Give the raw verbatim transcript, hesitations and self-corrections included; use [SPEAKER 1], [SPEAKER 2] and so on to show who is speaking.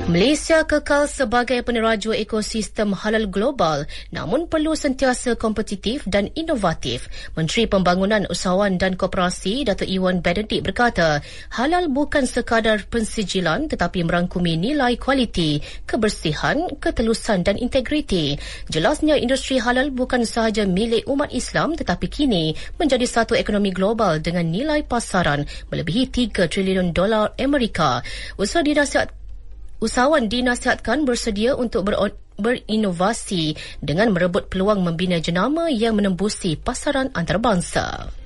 [SPEAKER 1] Malaysia kekal sebagai peneraju ekosistem halal global namun perlu sentiasa kompetitif dan inovatif. Menteri Pembangunan Usahawan dan Koperasi Datuk Ewan Benedict berkata, halal bukan sekadar pensijilan tetapi merangkumi nilai kualiti, kebersihan, ketelusan dan integriti. Jelasnya industri halal bukan sahaja milik umat Islam tetapi kini menjadi satu ekonomi global dengan nilai pasaran melebihi tiga trilion dolar Amerika. Usaha dinasihat Usahawan dinasihatkan bersedia untuk ber- berinovasi dengan merebut peluang membina jenama yang menembusi pasaran antarabangsa.